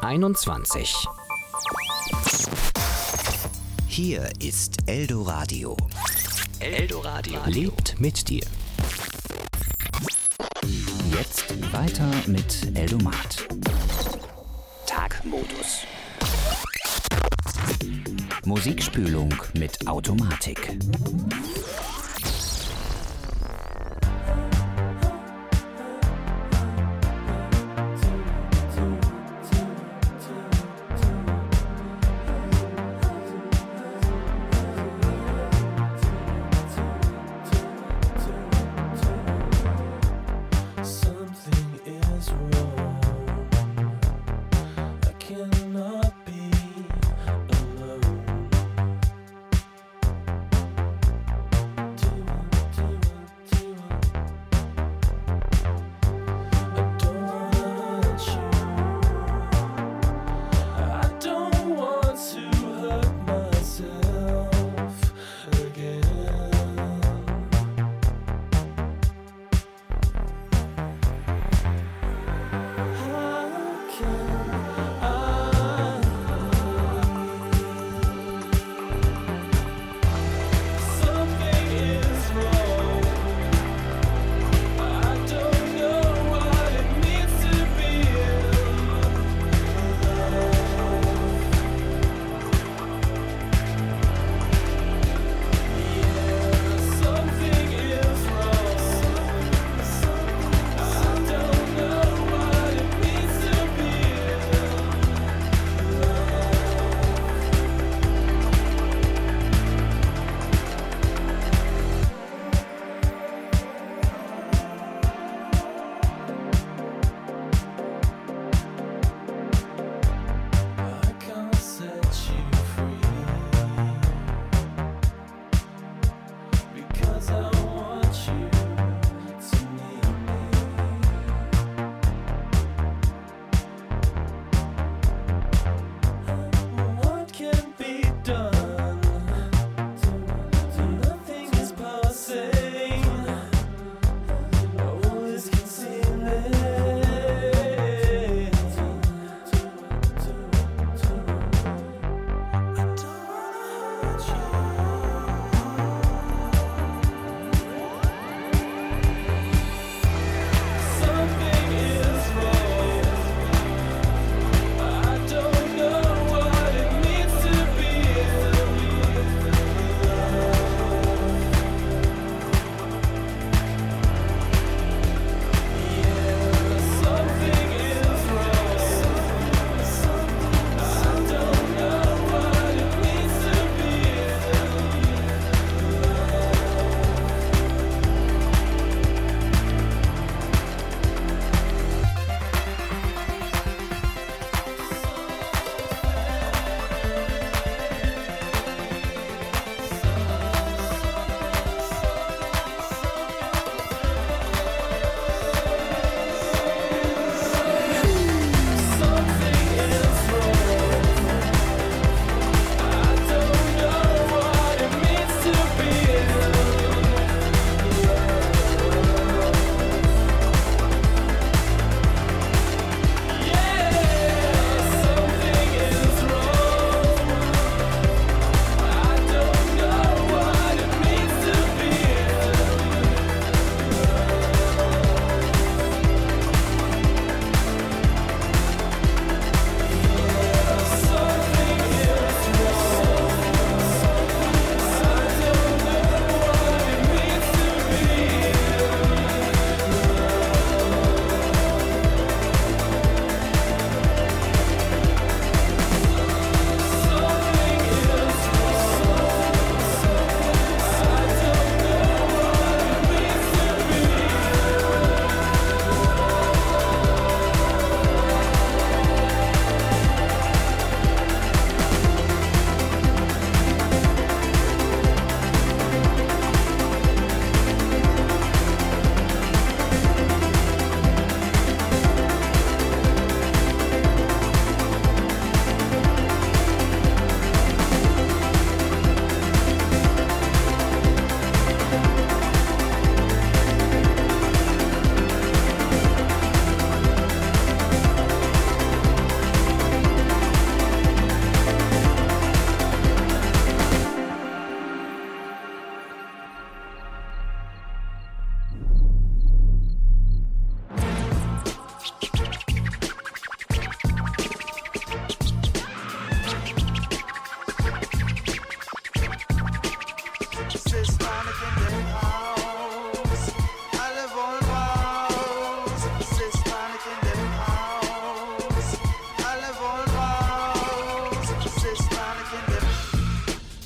21. Hier ist Eldoradio. Eldoradio lebt mit dir. Jetzt weiter mit Eldomat. Tagmodus. Musikspülung mit Automatik.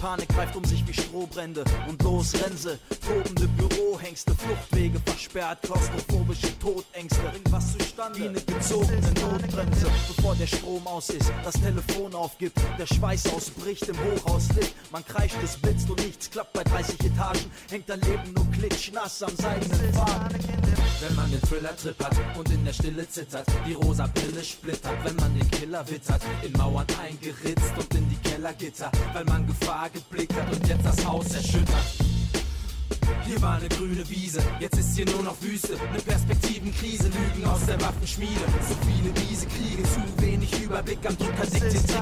Panik greift um sich wie Strohbrände und los rennen sie. Tobende Bürohengste, Fluchtwege versperrt, klaustrophobische Todängste. Irgendwas zustande wie eine gezogene Notbremse. Bevor der Strom aus ist, das Telefon aufgibt, der Schweiß ausbricht, im Hochhaus liegt. Man kreischt, es blitzt und nichts klappt bei 30 Etagen. Hängt dein Leben nur klitschnass am seidenen Faden. Wenn man den Thriller-Trip hat und in der Stille zittert, die rosa Brille splittert, wenn man den Killer wittert, in Mauern eingeritzt und in die Kellergitter, weil man Gefahr geblickt hat und jetzt das Haus erschüttert. Hier war eine grüne Wiese, jetzt ist hier nur noch Wüste, eine Perspektivenkrise, Lügen aus der Waffenschmiede, so viele miese Kriege, zu wenig Überblick am Drücker, Detektive.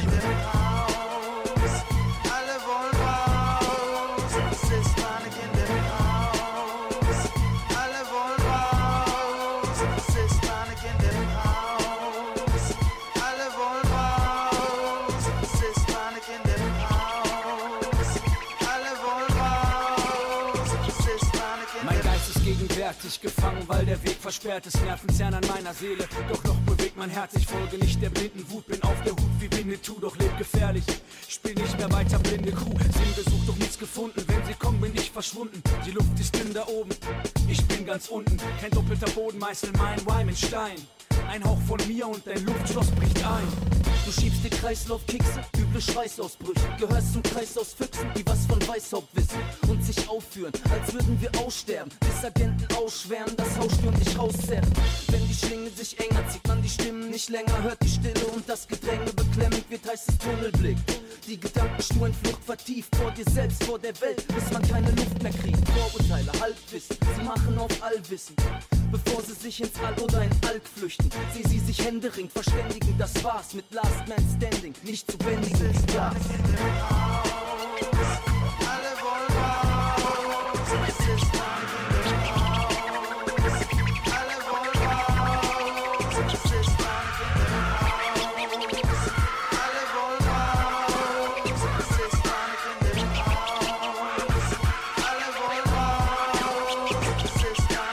Alle wollen raus, es ist Panik in dem Haus. Alle wollen raus, es ist Panik in dem Haus. Alle wollen raus, es ist Panik in dem Haus. Alle wollen raus, es ist Panik in dem Haus. Mein Geist ist gegenwärtig gefangen, weil der Weg versperrt ist, Nervenzerren an meiner Seele. Doch noch bewegt mein Herz, ich folge nicht der blinden Wut, bin auf der Hut wie Winnetou, doch leb gefährlich. Spiel nicht mehr weiter blinde Kuh, Sinn gesucht, doch nichts gefunden. Wenn sie kommen, bin ich verschwunden. Die Luft ist dünn da oben, ich bin ganz unten. Kein doppelter Boden, meißel mein Rhyme in Stein. Ein Hauch von mir und dein Luftschloss bricht ein. Du schiebst die Kreislaufkekse, üble Schweißausbrüche. Gehörst zum Kreis aus Füchsen, die was von Weißhaupt wissen und sich aufführen, als würden wir aussterben, bis Agenten ausschweren, das Haus stürmt dich rauszerren. Wenn die Schlinge sich enger zieht, man die Stimmen nicht länger hört, die Stille und das Gedränge beklemmend wird, heißt es Tunnelblick. Die Gedanken stur in Flucht vertieft, vor dir selbst, vor der Welt, bis man keine Luft mehr kriegt. Vorurteile, Halbwissen, sie machen auf Allwissen, bevor sie sich ins All oder in Alk flüchten. Seh sie sich händeringend verständigen, das war's mit Last Man Standing, nicht zu bändigen wie Gas. Alle wollen raus, es ist Panik in dem Haus. Alle wollen raus, es ist Panik in dem Haus. Alle wollen raus, es ist Panik in dem Haus. Alle wollen raus, es ist Panik in dem Haus.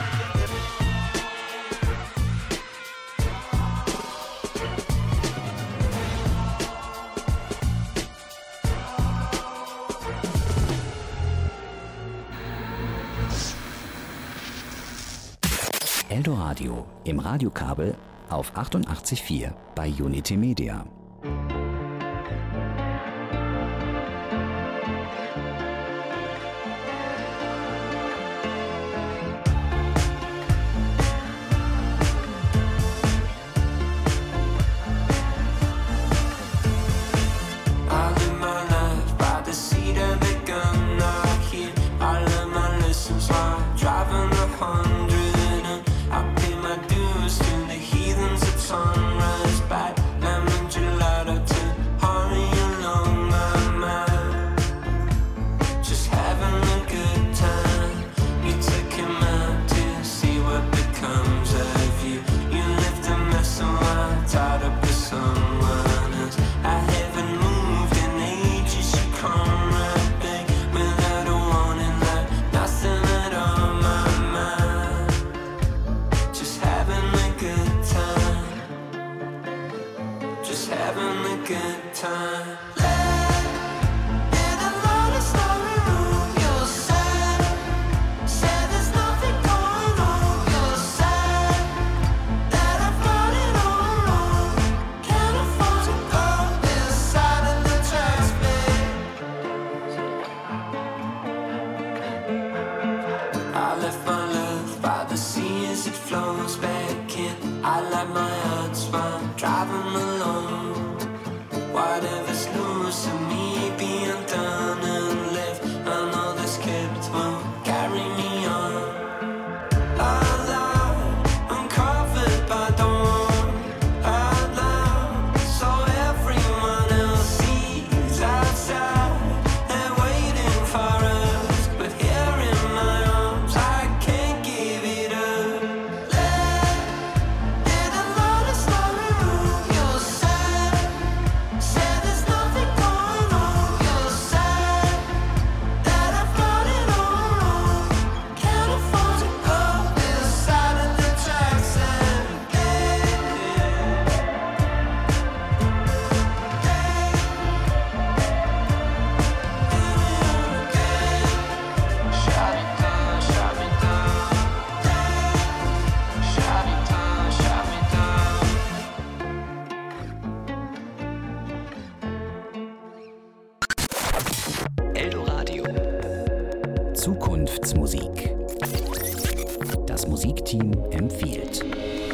Eldoradio im Radiokabel auf 88.4 bei Unity Media. Sunrise by lemon gelato to hurry along my mind. Just having a good time. You took him out to see what becomes of you. You left a mess so I tied up with someone else. I haven't moved in ages. You come right back without a warning, like nothing at all. My mind. Just having a good time. Just having a good time. I left my love by the sea as it flows back in. I like my odds while driving alone. Whatever's loose of me being done and left, I know this script will carry me on. Out loud, I'm covered by dawn. Out loud, so everyone else sees outside. They're waiting for us, but here in my arms, I can't give it up. In a lonely story room, you're sad. Said there's nothing going on. You're sad. Zukunftsmusik. Das Musikteam empfiehlt.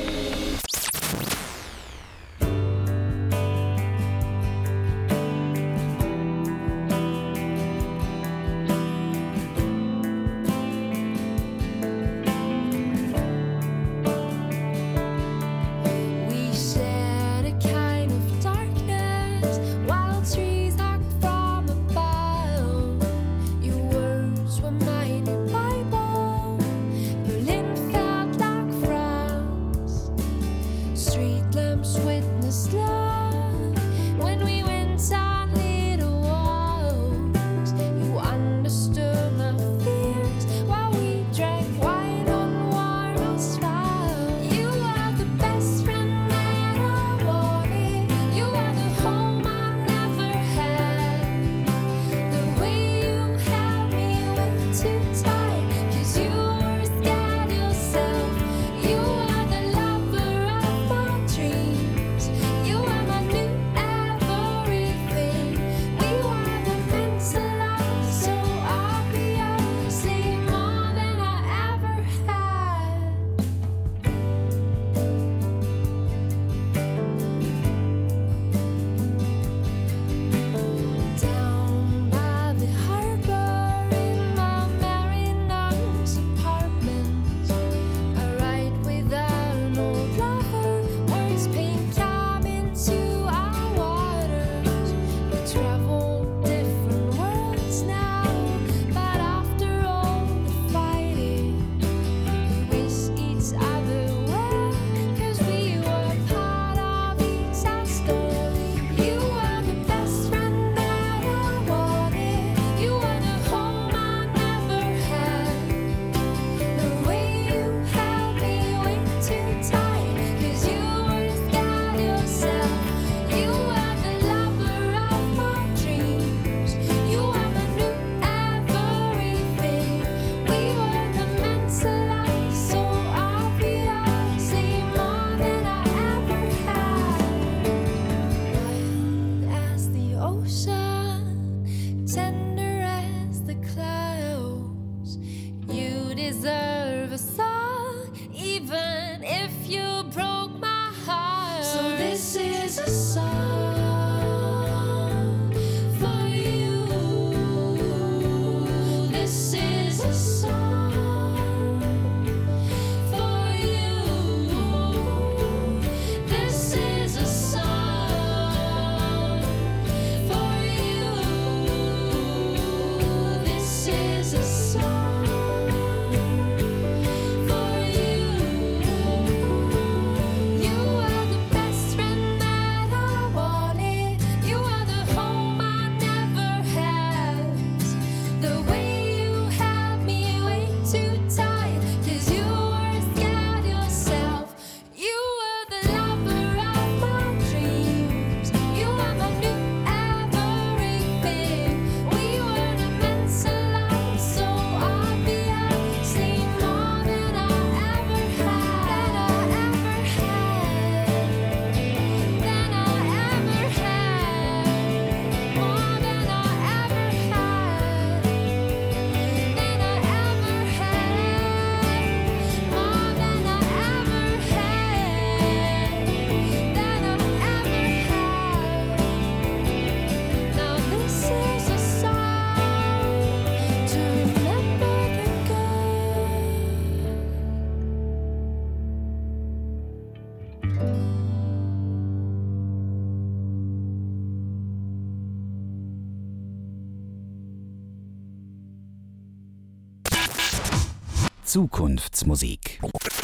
Zukunftsmusik.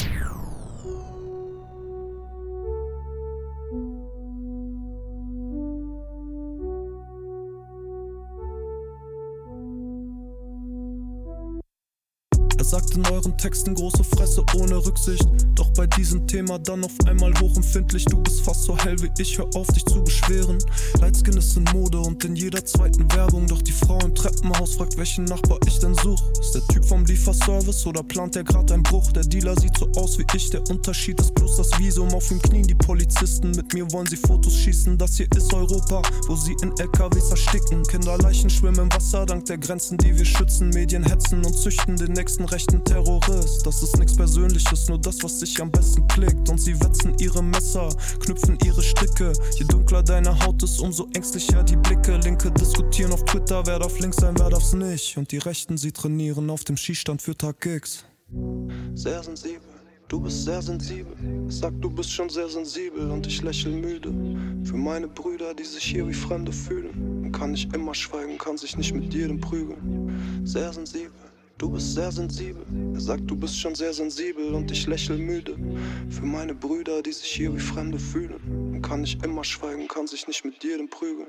Er sagt in euren Texten große Fresse ohne Rücksicht. Doch bei diesem Thema dann auf einmal hochempfindlich. Du bist fast so hell wie ich, hör auf dich zu beschweren. Lights Masken ist in Mode und in jeder zweiten Werbung. Doch die Frau im Treppenhaus fragt, welchen Nachbar ich denn such. Ist der Typ vom Lieferservice oder plant der grad einen Bruch? Der Dealer sieht so aus wie ich, der Unterschied ist bloß das Visum. Auf ihm knien die Polizisten, mit mir wollen sie Fotos schießen. Das hier ist Europa, wo sie in LKWs ersticken. Kinderleichen schwimmen im Wasser, dank der Grenzen, die wir schützen. Medien hetzen und züchten den nächsten rechten Terrorist. Das ist nichts Persönliches, nur das, was sich am besten klickt. Und sie wetzen ihre Messer, knüpfen ihre Stricke. Je dunkler deine Haut ist, umso ängstlicher die Blicke. Linke diskutieren auf Twitter, wer darf links sein, wer darf's nicht. Und die Rechten, sie trainieren auf dem Skistand für Tag X. Sehr sensibel, du bist sehr sensibel. Ich sag, du bist schon sehr sensibel und ich lächel müde. Für meine Brüder, die sich hier wie Fremde fühlen. Man kann nicht immer schweigen, kann sich nicht mit jedem prügeln. Sehr sensibel, du bist sehr sensibel. Er sagt, du bist schon sehr sensibel und ich lächel müde. Für meine Brüder, die sich hier wie Fremde fühlen. Man kann nicht immer schweigen, kann sich nicht mit jedem prügeln.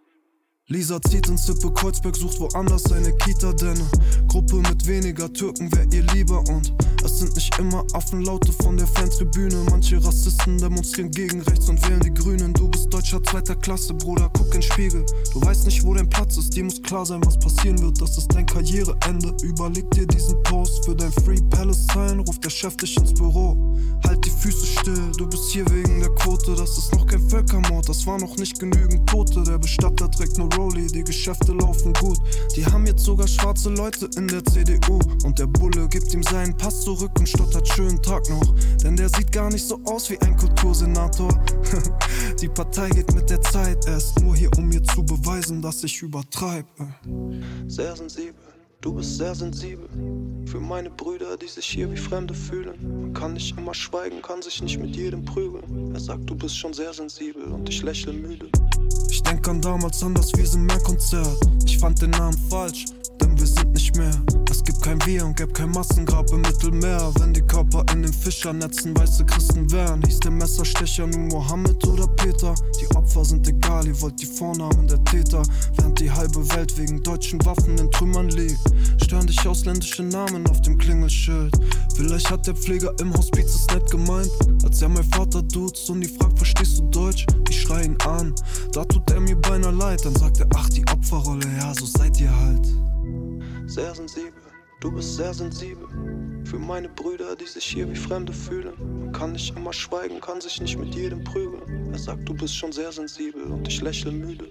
Lisa zieht ins Sippe Kreuzberg, sucht woanders eine Kita, denn Gruppe mit weniger Türken wär ihr lieber. Und es sind nicht immer Affenlaute von der Fantribüne. Manche Rassisten demonstrieren gegen rechts und wählen die Grünen. Du bist Deutscher zweiter Klasse, Bruder, guck in den Spiegel. Du weißt nicht, wo dein Platz ist, dir muss klar sein, was passieren wird. Das ist dein Karriereende, überleg dir diesen Post. Für dein Free Palestine ruft der Chef dich ins Büro. Halt die Füße still, du bist hier wegen der Quote. Das ist noch kein Völkermord, das war noch nicht genügend Tote. Der Bestatter trägt nur Rolli, die Geschäfte laufen gut. Die haben jetzt sogar schwarze Leute in der CDU. Und der Bulle gibt ihm seinen Pass zurück und stottert schönen Tag noch. Denn der sieht gar nicht so aus wie ein Kultursenator. Die Partei geht mit der Zeit, er ist nur hier, um mir zu beweisen, dass ich übertreibe. Sehr sensibel, du bist sehr sensibel. Für meine Brüder, die sich hier wie Fremde fühlen. Man kann nicht immer schweigen, kann sich nicht mit jedem prügeln. Er sagt, du bist schon sehr sensibel und ich lächle müde. Ich denk an damals an das Wir sind mehr Konzert. Ich fand den Namen falsch, denn wir sind nicht mehr. Es gibt kein Wir und gäbe kein Massengrab im Mittelmeer. Wenn die Körper in den Fischernetzen weiße Christen wären. Hieß der Messerstecher nun Mohammed oder Peter? Die Opfer sind egal, ihr wollt die Vornamen der Täter. Während die halbe Welt wegen deutschen Waffen in Trümmern liegt, stören dich ausländische Namen auf dem Klingelschild. Vielleicht hat der Pfleger im Hospiz es nett gemeint, als er mein Vater duzt und die fragt, verstehst du Deutsch? Ich schrei ihn an, da tut er mir beinahe leid. Dann sagt er, ach die Opferrolle, ja so seid ihr halt. Sehr sensibel, du bist sehr sensibel. Für meine Brüder, die sich hier wie Fremde fühlen. Man kann nicht immer schweigen, kann sich nicht mit jedem prügeln. Er sagt, du bist schon sehr sensibel und ich lächle müde.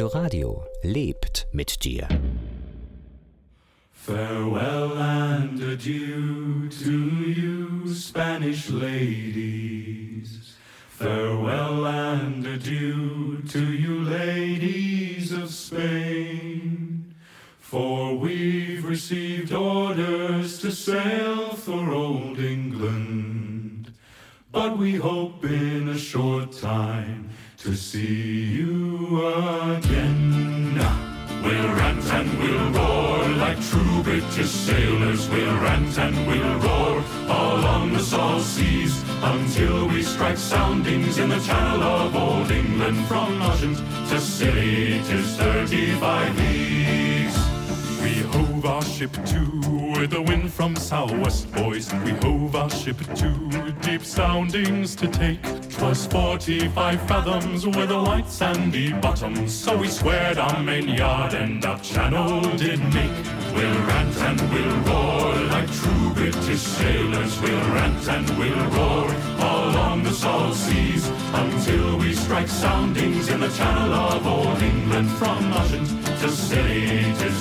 Eldoradio lebt mit dir. Farewell and adieu to you, Spanish ladies. Farewell and adieu to you, ladies of Spain. For we've received orders to sail for old England. But we hope in a short time to see you again. We'll rant and we'll roar like true British sailors. We'll rant and we'll roar along the salt seas until we strike soundings in the channel of old England. From Ushant to Scilly, 'tis 35 leagues. We hove our ship to with the wind from southwest, boys. We hove our ship to deep soundings to take. 'Twas 45 fathoms with a white sandy bottom, so we squared our main yard and up channel did make. We'll rant and we'll roar like true British sailors. We'll rant and we'll roar along the salt seas until we strike soundings in the channel of old England. From Ushant to Scilly, 'tis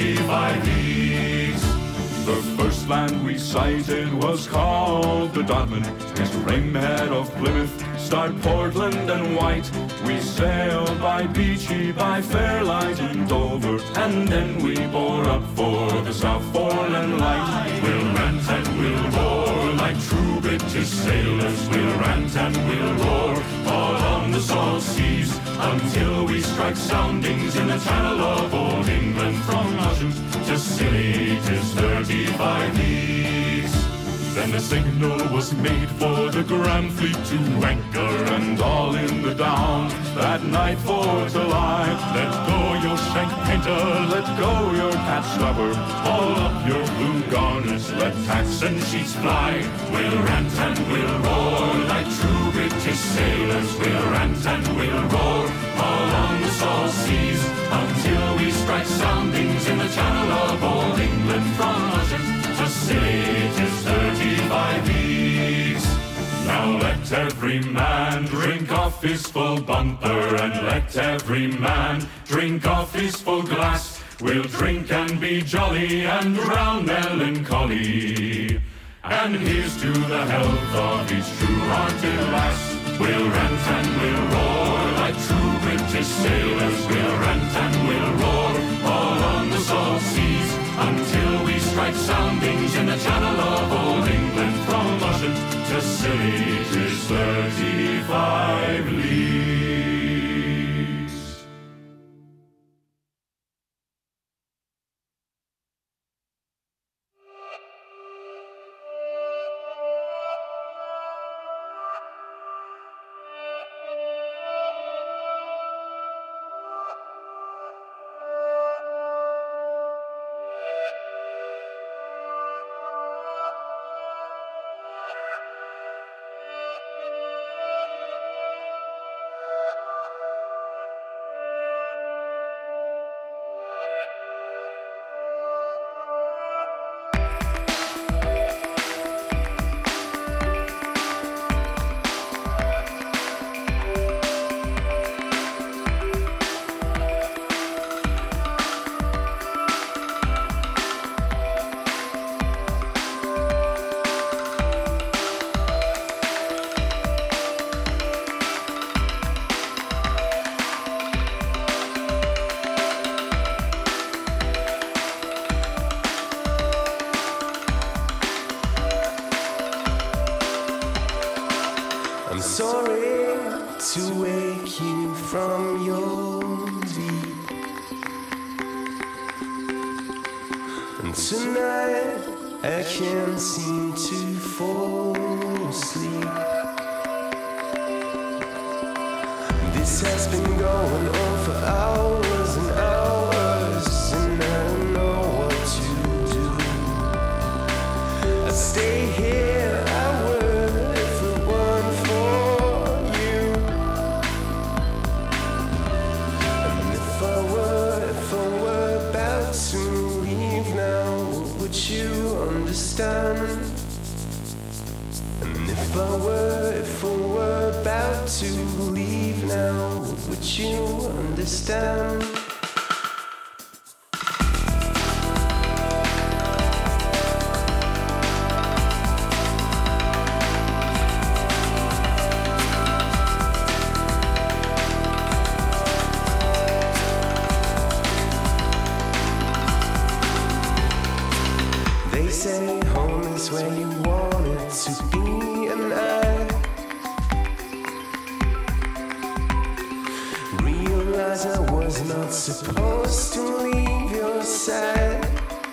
35 leagues. The first land we sighted was called the Dodman. It's Rainhead of Plymouth, Start Portland and White. We sailed by Beachy, by Fairlight and Dover, and then we bore up for the South Foreland Light. We'll rant and we'll roar like true British sailors. We'll rant and we'll roar all on the salt seas until we strike soundings in the channel of old England. From Ushant to Scilly, 'tis 35 leagues. Then the signal was made for the Grand Fleet to anchor, and all in the Down that night for to lie. Let go your shank painter, let go your cat slapper, haul up your blue garners, let tacks and sheets fly. We'll rant and we'll roar like true British sailors. We'll rant and we'll roar all on the salt seas until we strike soundings in the channel of old England. From Ushant to Scilly, 'tis 35 leagues. Now let every man drink off his full bumper, and let every man drink off his full glass. We'll drink and be jolly and drown melancholy. And here's to the health of each true-hearted lass. We'll rant and we'll roar like true British sailors. We'll rant and we'll roar all on the salt seas until we strike soundings in the channel of old England. From Ushant to Scilly, 'tis 35 leagues. I'm sorry to wake you from your sleep. And tonight I can't seem to fall asleep. This has been going on for hours and hours, and I don't know what to do. I stay here, I would if it weren't for you. And if I were about to leave now, would you understand? And if I were about to leave now, would you understand? understand. They say home is where you want it to be, and I realize I was not supposed to leave your side.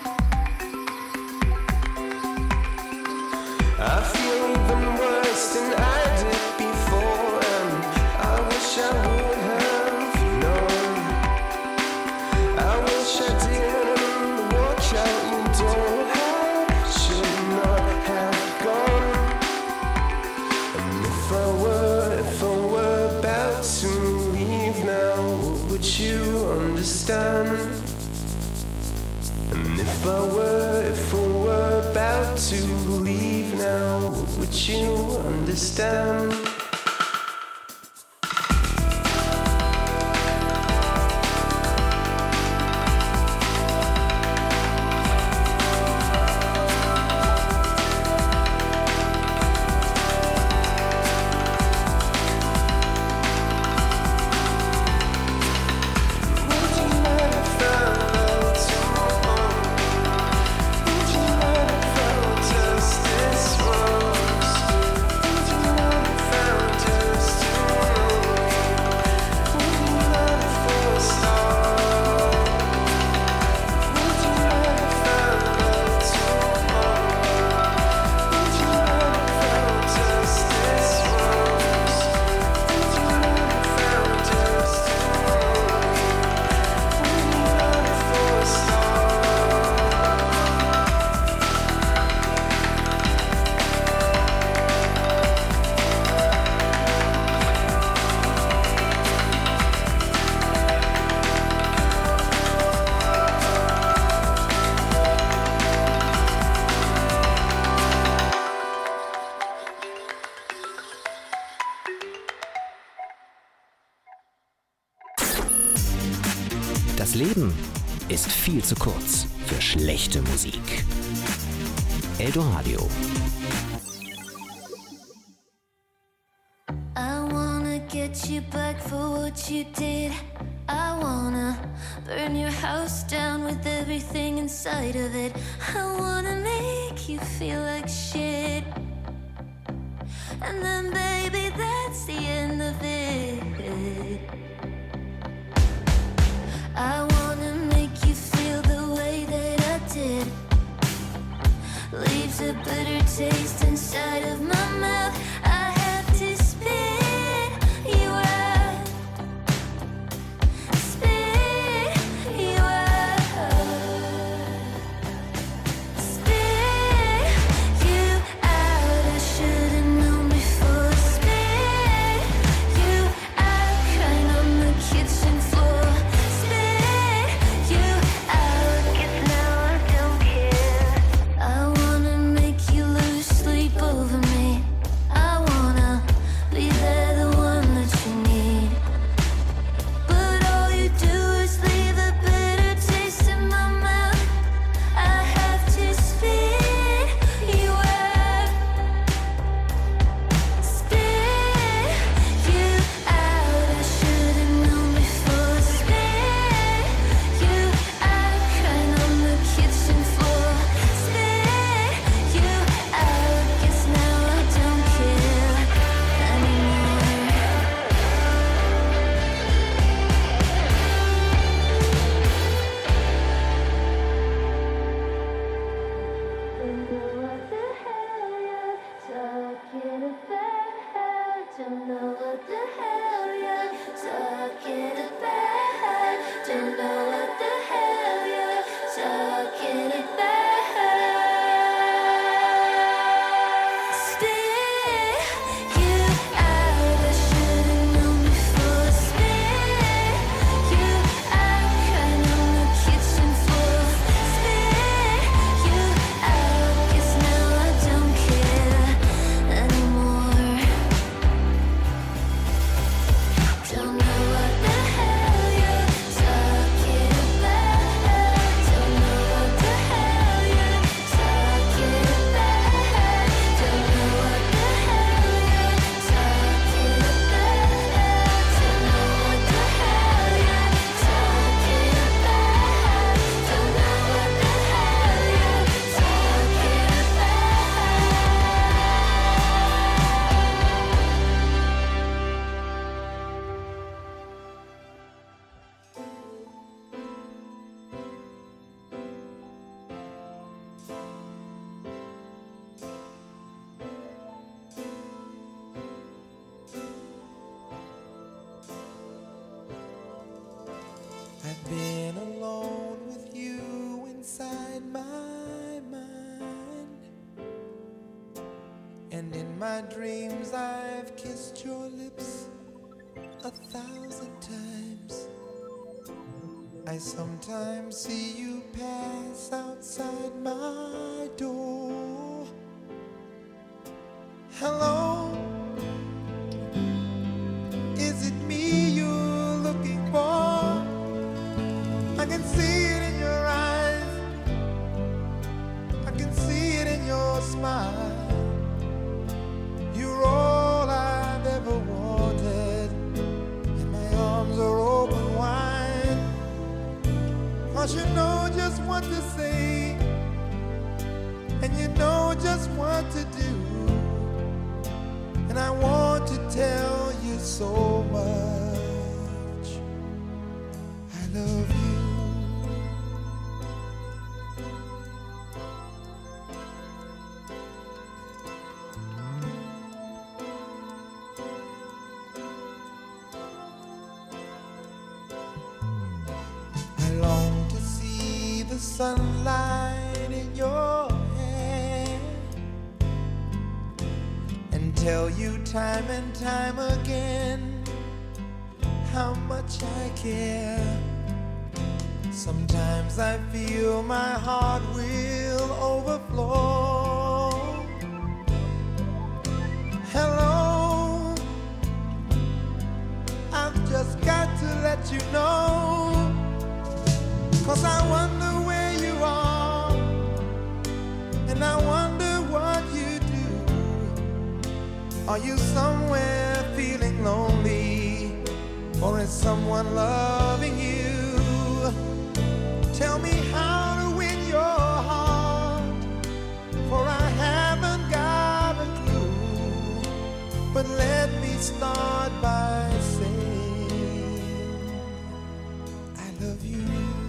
I feel even worse than I did before, and I wish I would have known. I wish I didn't watch out your door. I should not have gone. And if I were about to leave now, would you understand? And if I were about to leave now, would you understand? Das Leben ist viel zu kurz für schlechte Musik. Eldoradio. I wanna get you back for what you did. I wanna burn your house down with everything inside of it. I wanna make you feel like shit. And then baby, that's the end of it. I wanna make you feel the way that I did. Leaves a bitter taste inside of my mouth. I have to spit you out. Spit you out. Spit you out. I should've known before. Spit you out. Crying on the kitchen floor. Spit my dreams I've kissed your lips 1,000 times. I sometimes see you pass outside my door. Hello, is it me you're looking for? I can see it in your eyes, I can see it in your smile. You're all I've ever wanted, and my arms are open wide. 'Cause you know just what to say, and you know just what to do. And I want to tell you so much. I love you. I long to see the sunlight in your hair and tell you time and time again how much I care. Sometimes I feel my heart will overflow. Hello, I've just got to let you know, 'cause I wonder where you are, and I wonder what you do. Are you somewhere feeling lonely, or is someone loving you? Tell me how to win your heart, for I haven't got a clue. But let me start by saying I love you.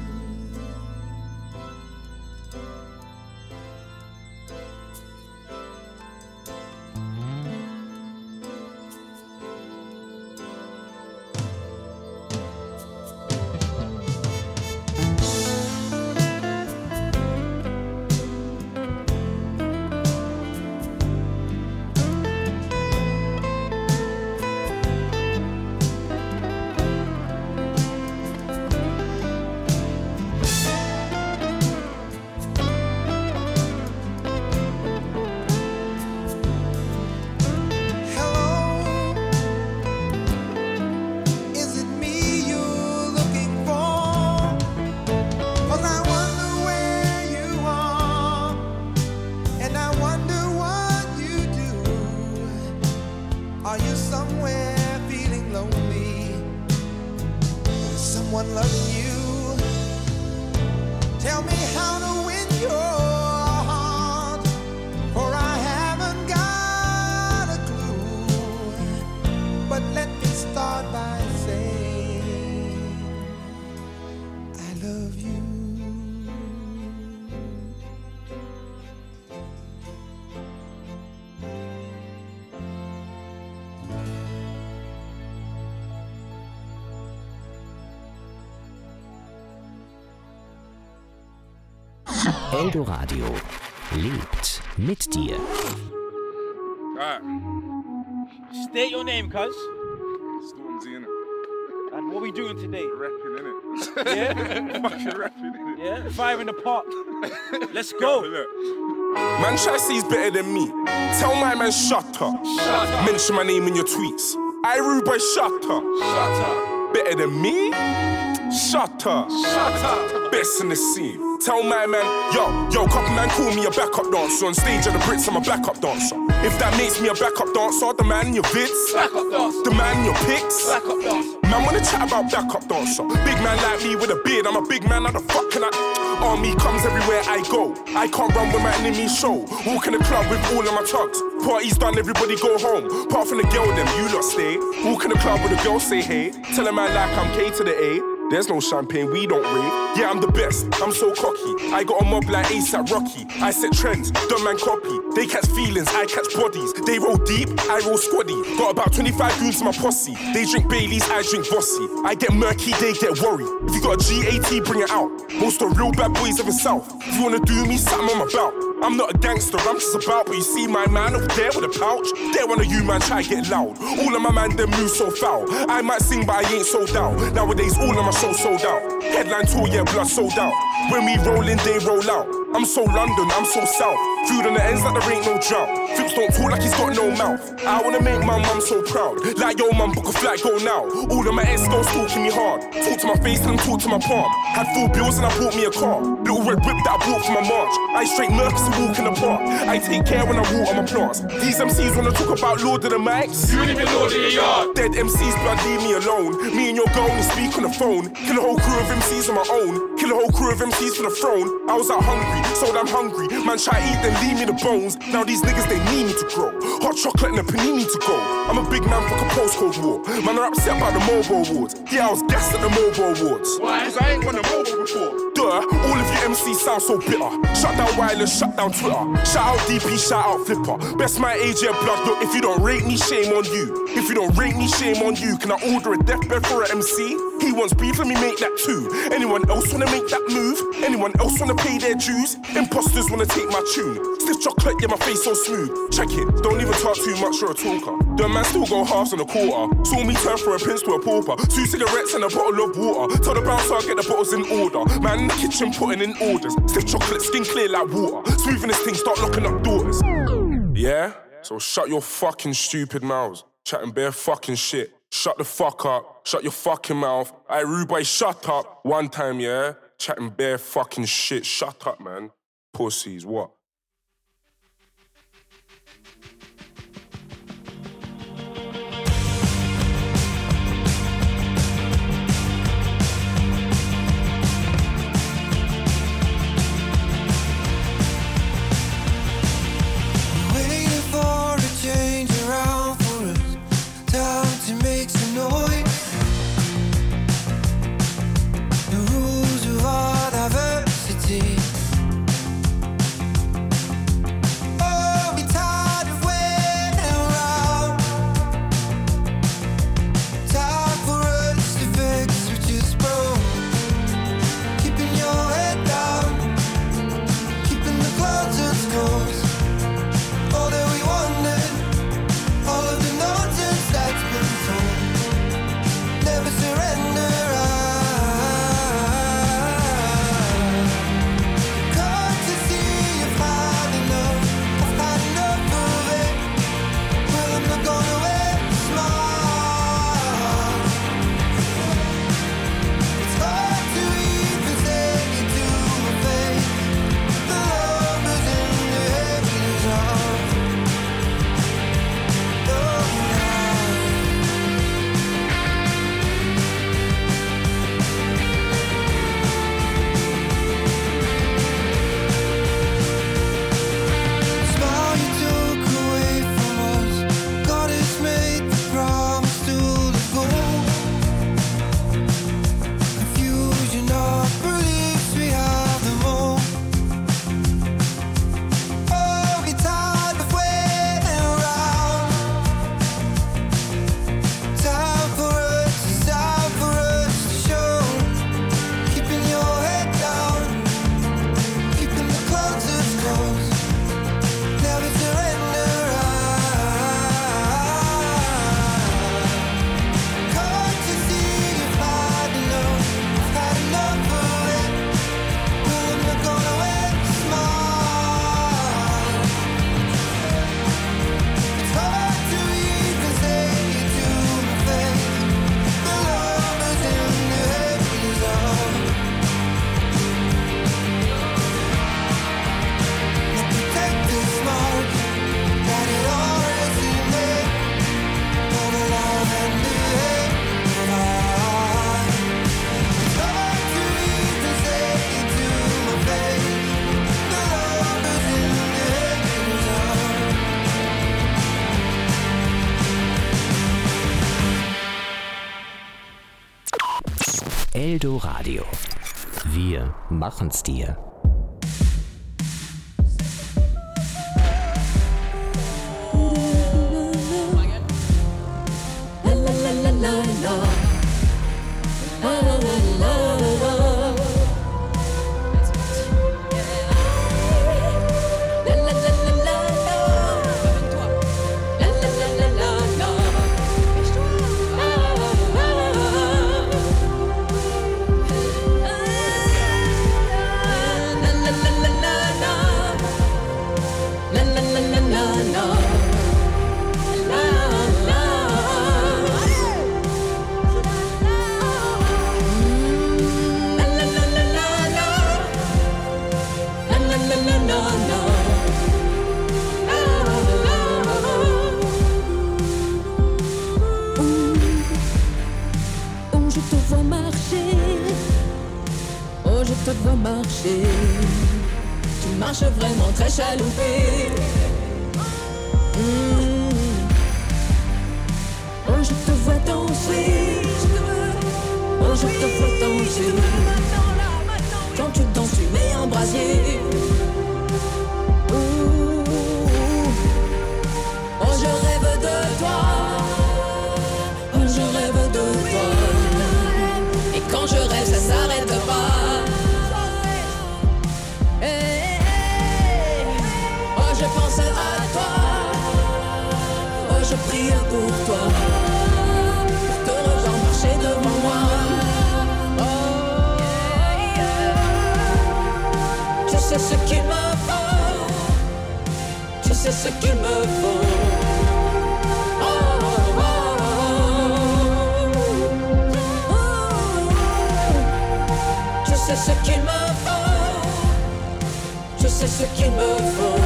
Eldoradio lebt mit dir. State your name, cuz. Stormzy, innit? And what we doing today? Rapping, innit? Yeah? Fucking rapping, innit? Yeah? Fire in the pot. Let's go. Man try to say he's better than me. Tell my man shut up. Mention my name in your tweets. I rude boy, shut up. Better than me? Shut up. Best in the scene. Tell my man, yo, couple man call me a backup dancer. On stage at the Brits, I'm a backup dancer. If that makes me a backup dancer, the man in your vids, the man in your pics, man wanna chat about backup dancer. Big man like me with a beard, I'm a big man, how the fuck can I? Army comes everywhere I go. I can't run when my enemies show. Walk in the club with all of my tugs. Party's done, everybody go home. Apart from the girl, them you lot stay. Walk in the club with a girl, say hey. Tell a man like I'm K to the A. There's no champagne, we don't rave. Yeah, I'm the best, I'm so cocky. I got a mob like ASAP Rocky. I set trends, dumb man copy. They catch feelings, I catch bodies. They roll deep, I roll squaddy. Got about 25 goons in my posse. They drink Baileys, I drink Vossi. I get murky, they get worried. If you got a G80, bring it out. Most are real bad boys of the south. If you wanna do me, something I'm about. I'm not a gangster, I'm just about, but you see my man over there with a pouch. There one of you man try get loud. All of my man them move so foul. I might sing but I ain't sold out. Nowadays all of my shows sold out. Headline tour, yeah, blood sold out. When we roll in, they roll out. I'm so London, I'm so south. Food on the ends like there ain't no drought. Fips don't talk like he's got no mouth. I wanna make my mum so proud. Like yo mum, book a flight, go now. All of my ex-girls talking me hard. Talk to my face and talk to my palm. Had full bills and I bought me a car. Little red whip that I bought for my march. I straight Mercs and walk in the park. I take care when I walk on my plants. These MCs wanna talk about Lord of the Mics. You ain't even Lord of your yard. Dead MCs, blood, leave me alone. Me and your girl only speak on the phone. Kill a whole crew of MCs on my own. Kill a whole crew of MCs for the throne. I was out hungry, so I'm hungry. Man try eat, then leave me the bones. Now these niggas, they need me to grow. Hot chocolate and a panini to go. I'm a big man, fuck a postcode war. Man are upset about the Mobo Awards. Yeah, I was gassed at the Mobo Awards. Why? Cause I ain't won a Mobo before. Duh, all of you MCs sound so bitter. Shut down wireless, shut down Twitter. Shout out DP, shout out Flipper. Best my age, yeah, blood. Look, if you don't rate me, shame on you. If you don't rate me, shame on you. Can I order a deathbed for an MC? He wants beef, let me make that too. Anyone else wanna make that move? Anyone else wanna pay their dues? Imposters wanna take my tune. Stiff chocolate, yeah, my face so smooth. Check it, don't even talk too much, you're a talker. The man still go halves and a quarter. Saw me turn from a prince to a pauper. 2 cigarettes and a bottle of water. Tell the bouncer I'll get the bottles in order. Man in the kitchen putting in orders. Stiff chocolate, skin clear like water. Smoothing this thing, start locking up doors. Yeah? So shut your fucking stupid mouths. Chatting bare fucking shit. Shut the fuck up. Shut your fucking mouth. Aye, rude boy, shut up. One time, yeah? Chatting bare fucking shit. Shut up, man. Pussies, what? Eldoradio. Wir machen's dir. Oh, je te vois marcher. Tu marches vraiment très chaloupé. Oh, je te vois danser. Oh, je te vois danser. Quand tu danses, tu mets un brasier. Oh, je rêve de toi. Oh, je rêve de toi. Et quand je rêve, ça s'arrête pas. Hey, hey. Oh, je pense à toi. Oh, je prie pour toi. Pour te revoir marcher devant moi. Oh, yeah. Tu sais ce qu'il me faut. Tu sais ce qu'il me faut. Tu sais ce qu'il me faut. Tu sais ce qu'il me faut.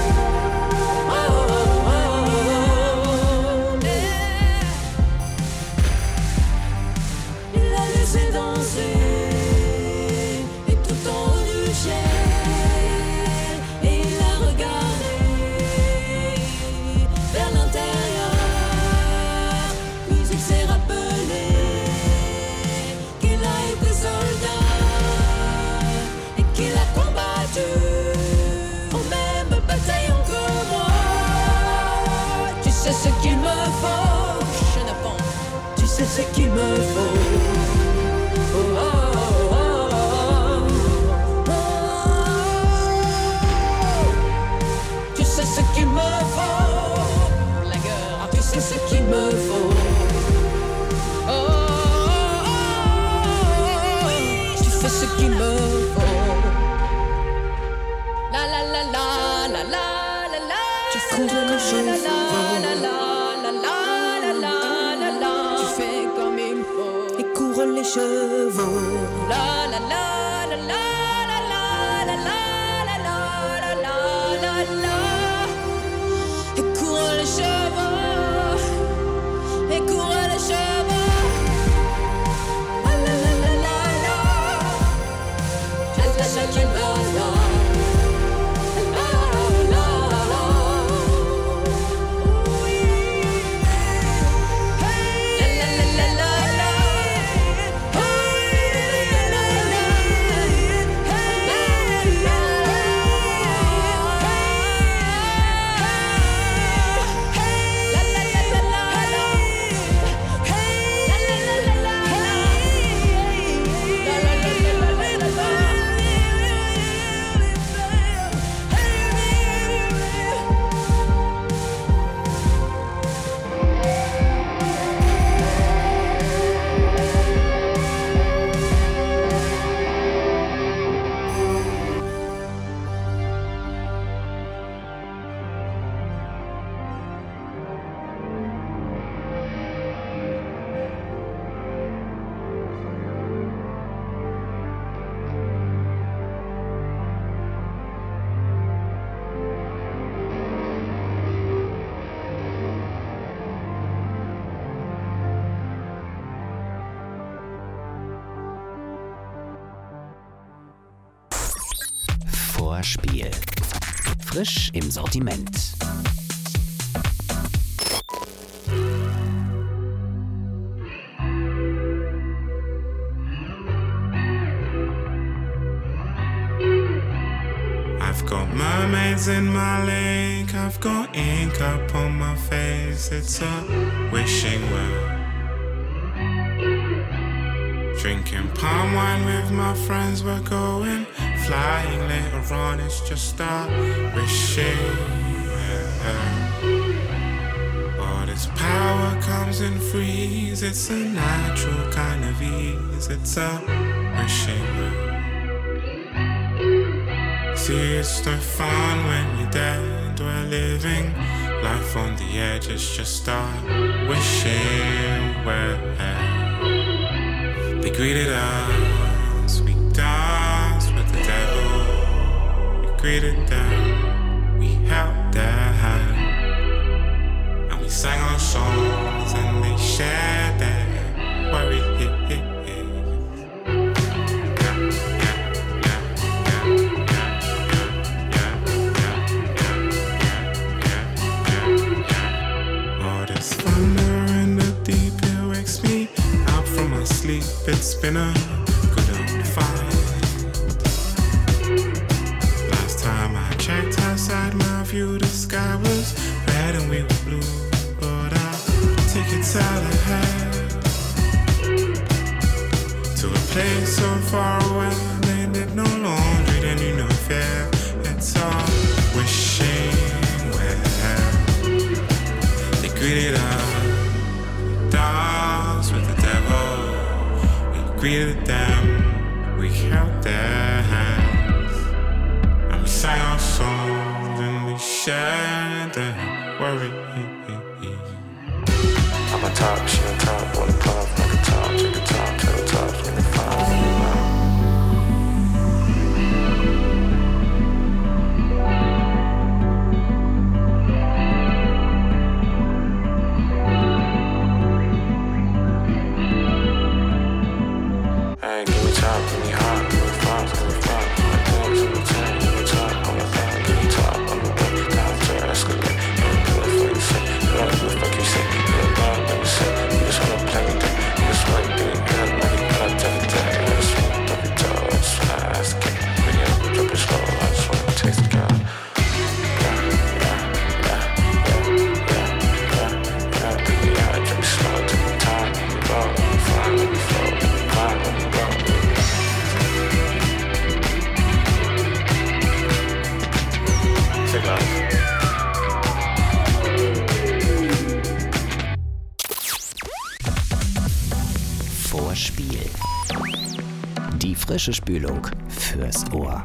Il l'a laissé danser. Et tout en haut du ciel. Et il a regardé vers l'intérieur. Puis il s'est rappelé qu'il a été soldat. Qu'il a combattu aux mêmes bataillons que moi. Tu sais ce qu'il me faut. Tu sais ce qu'il me faut. Oh, oh, oh, oh, oh. Tu sais ce qu'il me faut. Tu sais ce qu'il me faut. Oh, oh, oh, oh. Tu fais ce qu'il me faut. La la la la la la la la. Tu cours comme je la la la la la la la la la. Tu fais comme il faut. Et cours les chevaux. La la la la la la la la la la la la la. Et cours les chevaux. Et cours les chevaux. La la la la la la. Je fais ce qu'il me faut. Vorspiel. Frisch im Sortiment. I've got mermaids in my lake, I've got ink up on my face, it's a wishing well. Drinking palm wine with my friends, we're going flying later on, it's just a wishing well. But its power comes in threes, it's a natural kind of ease, it's a wishing well. See, it's no fun when you're dead, we're living life on the edge, it's just a wishing well. They greeted us, we danced with the devil. We greeted them, we held their hand. And we sang our songs and they shared their worries. been a good old fight. Last time I checked outside my view, the sky was red and we were blue. But I'll take it out ahead to a place so far away. They did no laundry, they knew no fear. It's all wishing well. They greeted us dogs with the devil. We greeted them, we held their hands, and we sang our songs and we shared their worries. I'm on top, she on top, wanna pop, like a top, take a top, tell the tops when they find me. Hey, give me top, give me hot, give me frost, give me frost. My things in the tank, give me top, on the back, give me top, on the back, down to escalate. Don't do it for you say, you don't do it like you say. You're bad, like you say, you just wanna play with that. You just wanna do it, get it, like you gotta tell it that. I just wanna drop it down, I just wanna ask it. Bring it up, drop it slow, I just wanna taste it, girl. Yeah, drop it slow, take the time, let me roll, let me fly, let me flow, let me climb, let me roll. Take life. Vorspiel. Die frische Spülung fürs Ohr.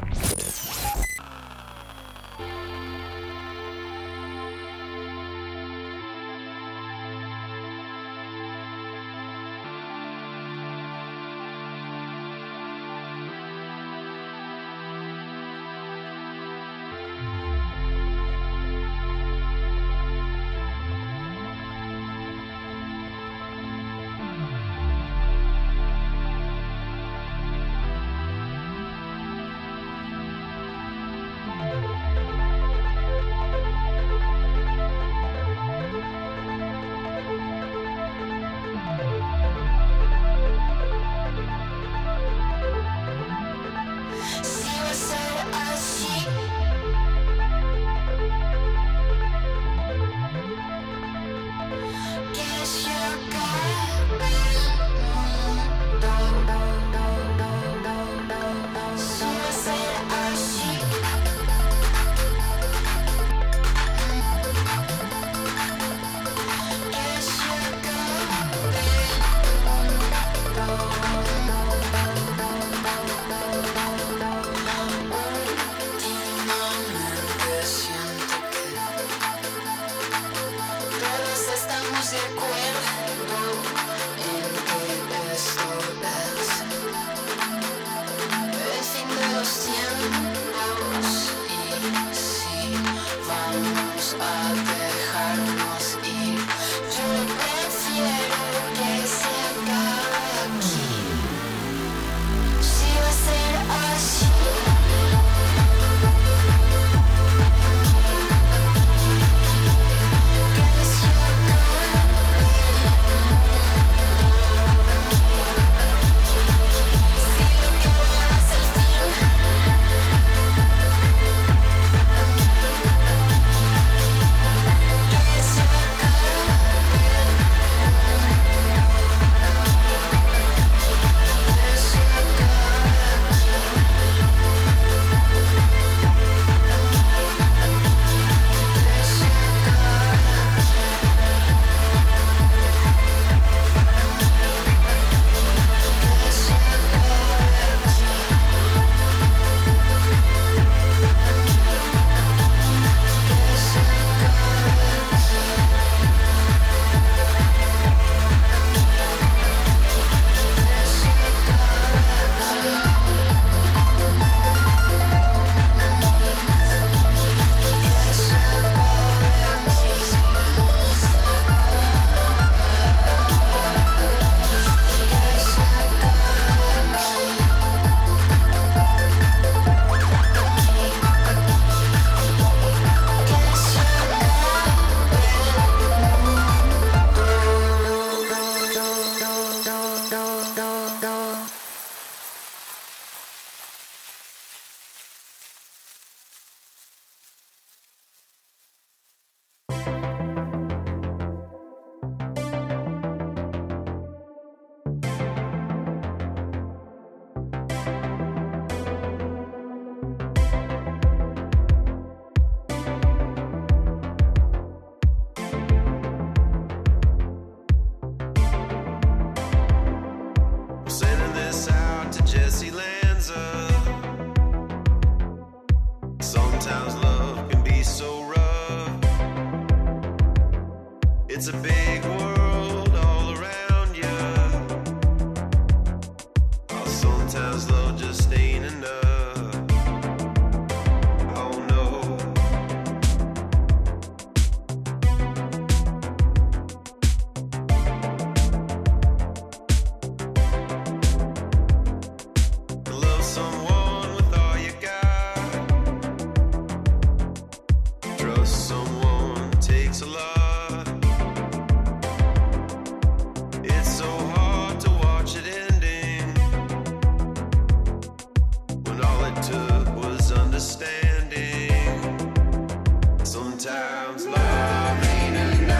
took was understanding. Sometimes love ain't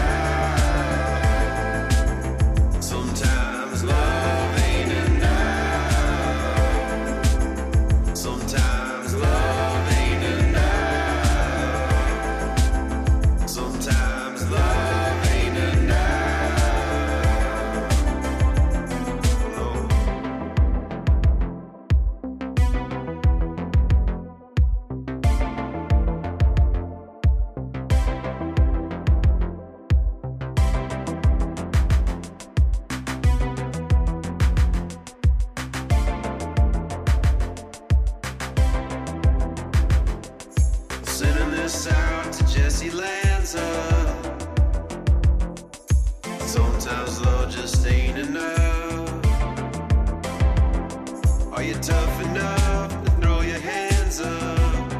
enough. Sometimes love ain't enough. Sometimes love ain't enough. Sometimes love ain't sending this out to Jesse Lanza. Sometimes love just ain't enough. Are you tough enough to throw your hands up?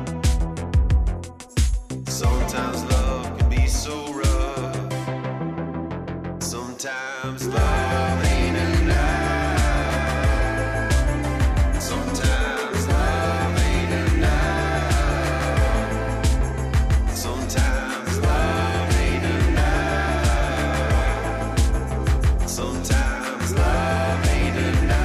Sometimes love can be so rough. Sometimes love ain't enough. Sometimes love ain't enough. Sometimes love ain't enough. Sometimes love ain't enough.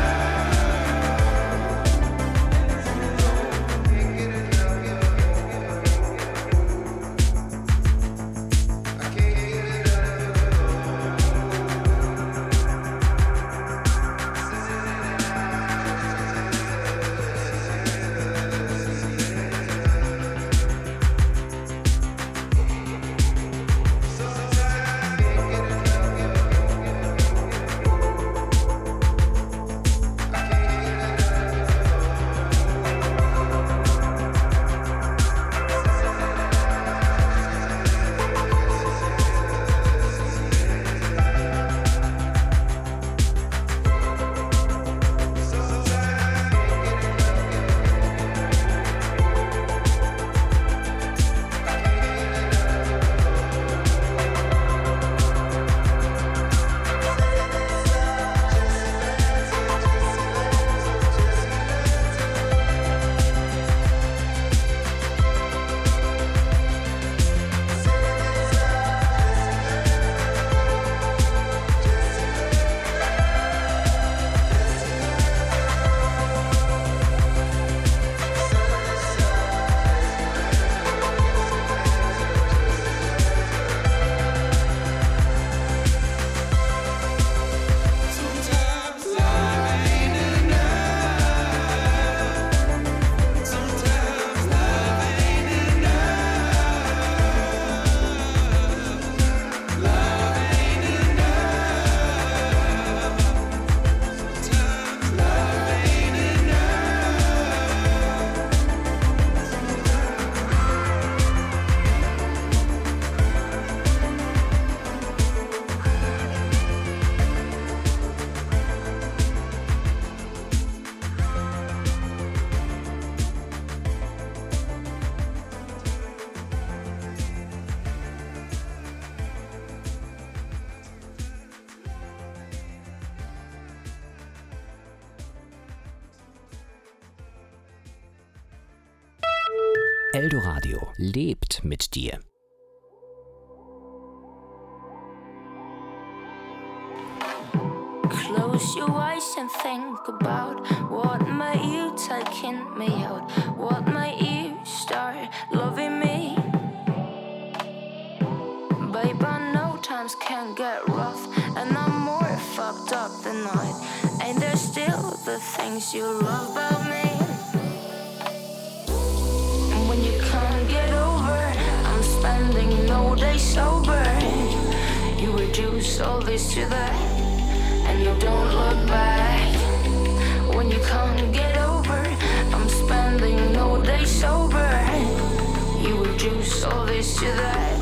Eldoradio lebt mit dir. Close your eyes and think about what made you taking me out, what made you start loving me. Babe, I know times can get rough, and I'm more fucked up than not. Ain't there still the things you love about me? And when you can't get over, I'm spending no day sober. You reduce all this to that, and you don't look back. When you can't get over, I'm spending no day sober. You reduce all this to that,